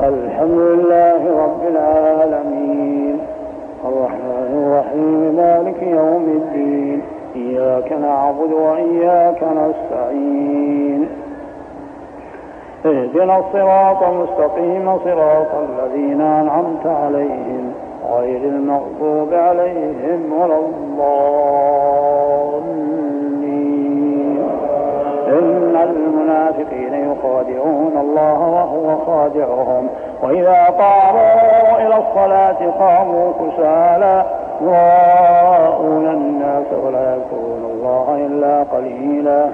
الحمد لله رب العالمين الرحمن الرحيم مالك يوم الدين إياك نعبد وإياك نستعين اهدنا الصراط المستقيم صراط الذين أنعمت عليهم غير المغضوب عليهم ولا الضالين. إن المنافقين يخادعون الله وهو خادعهم وإذا قاموا إلى الصلاة قاموا كسالى يراءون الناس ولا يذكرون الله إلا قليلا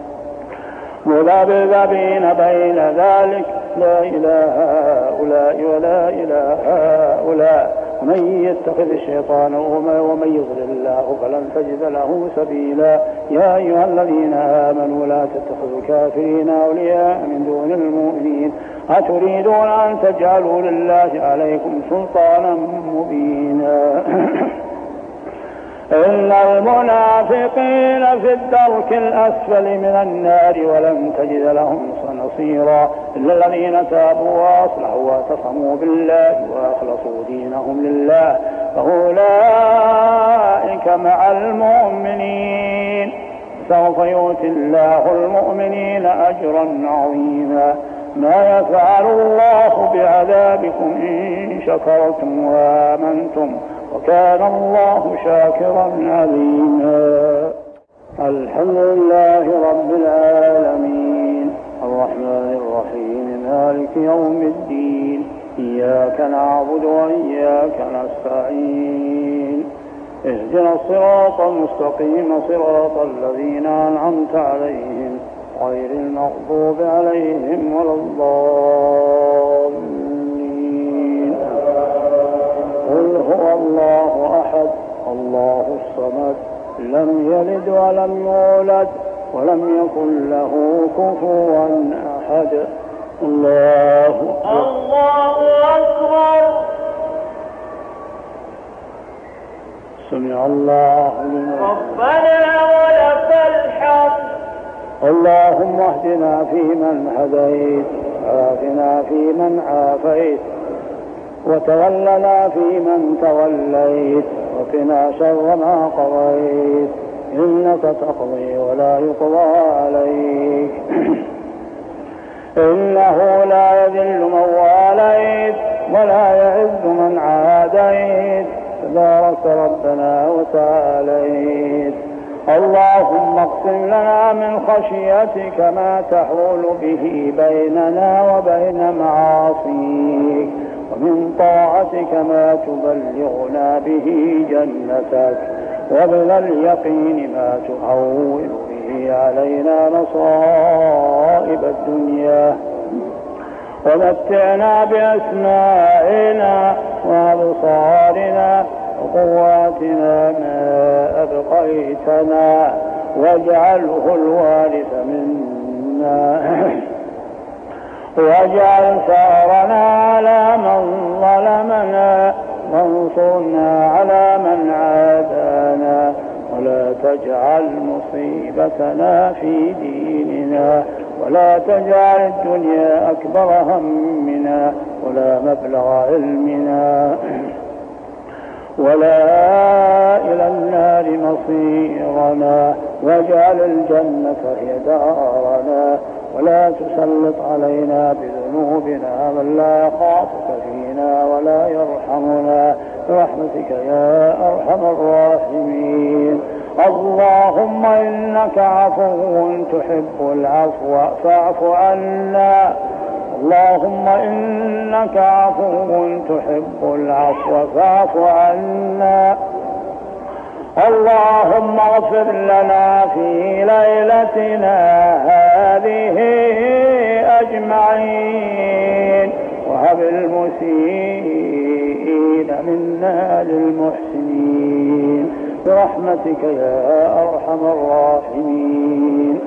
مذبذبين بين ذلك لا إله هؤلاء ولا إله هؤلاء ومن يتخذ الشيطان ومن يضلل الله فلن تجد له سبيلا. يا أيها الذين آمنوا لا تتخذوا الكافرين أولياء من دون المؤمنين أتريدون أن تجعلوا لله عليكم سلطانا مبينا. إن المنافقين في الدرك الأسفل من النار ولن تجد لهم نصيرا إلا الذين تابوا وأصلحوا واعتصموا بالله وأخلصوا دينهم لله فأولئك مع المؤمنين سوف يؤتي الله المؤمنين أجرا عظيما. ما يفعل الله بعذابكم إن شكرتم وآمنتم وكان الله شاكرا عليما. الحمد لله رب العالمين الرحمن الرحيم مالك يوم الدين إياك نعبد وإياك نستعين اهدنا الصراط المستقيم صراط الذين أنعمت عليهم غير المغضوب عليهم ولا الضالين. قل هو الله أحد الله الصمد لم يلد ولم يولد ولم يكن له كفوا أحد. الله أكبر. سمع الله لمن ربنا ولك الحمد. اللهم اهدنا فيمن هديت وعافنا فيمن عافيت وتولنا فيمن توليت وقنا شر ما قضيت إنك تقضي ولا يقضى عليك إنه لا يذل من واليت ولا يعز من عاديت تبارك ربنا وتعاليت. اللهم اقسم لنا من خشيتك ما تحول به بيننا وبين معاصيك ومن طاعتك ما تبلغنا به جنتك ومن اليقين ما تهون به علينا مصائب الدنيا ومتعنا بأسماعنا وأبصارنا وقواتنا ما أبقيتنا واجعله الوارث منا واجعل ثارنا على من ظلمنا وانصرنا على من عادانا ولا تجعل مصيبتنا في ديننا ولا تجعل الدنيا أكبر همنا ولا مبلغ علمنا ولا إلى النار مصيرنا واجعل الجنة هي دارنا ولا تسلط علينا بذنوبنا من لا يخافك فينا ولا يرحمنا برحمتك يا أرحم الراحمين. اللهم إنك عفو تحب العفو فاعف عنا. اللهم إنك عفو تحب العفو فاعف عنا. اللهم اغفر لنا في ليلتنا هذه أجمعين وهب المسيئين منا للمحسنين برحمتك يا أرحم الراحمين.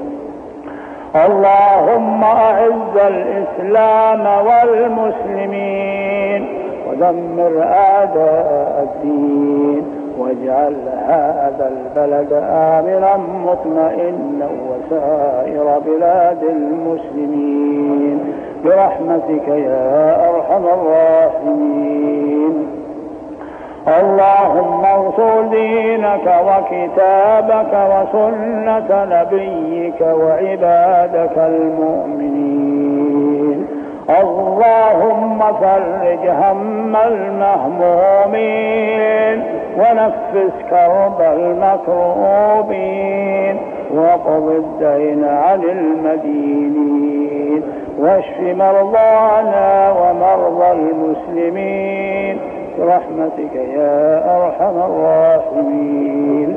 اللهم أعز الإسلام والمسلمين ودمر أعداء الدين واجعل هذا البلد آمنا مطمئنا وسائر بلاد المسلمين برحمتك يا أرحم الراحمين. اللهم انصر دينك وكتابك وسنة نبيك وعبادك المؤمنين. اللهم فرج هم المهمومين ونفس كرب المكروبين وقض الدين عن المدينين واشف مرضانا ومرضى المسلمين برحمتك يا أرحم الراحمين.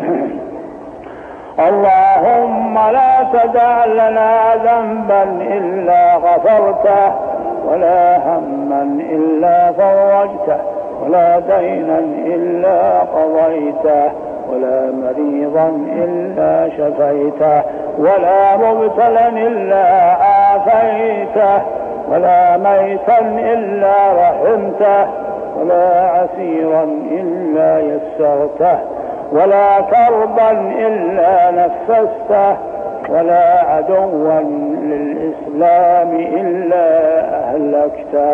اللهم لا تدع لنا ذنبا إلا غفرته ولا هما إلا فرجته ولا دينا إلا قضيته ولا مريضا إلا شفيته ولا مبتلا إلا عافيته ولا ميتا إلا رحمته ولا عسيرا إلا يسرته ولا كربا إلا نفسته ولا عدوا للإسلام إلا أهلكته.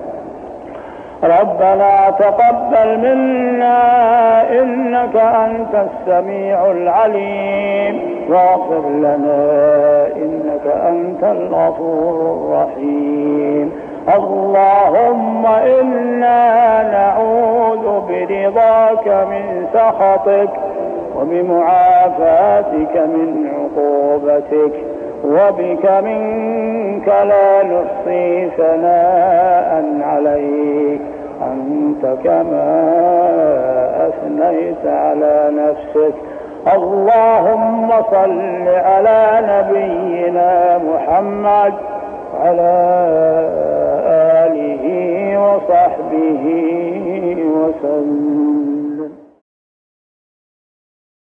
ربنا تقبل منا إنك أنت السميع العليم واغفر لنا إنك أنت الغفور الرحيم. اللهم إنا نعوذ برضاك من سخطك وبمعافاتك من عقوبتك وبك منك لا نحصي ثناء عليك أنت كما أثنيت على نفسك. اللهم صل على نبينا محمد وعلى آله وصحبه وسلم.